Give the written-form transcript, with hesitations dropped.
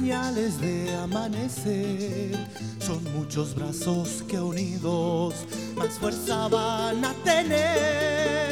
señales de amanecer. Son muchos brazos que unidos más fuerza van a tener.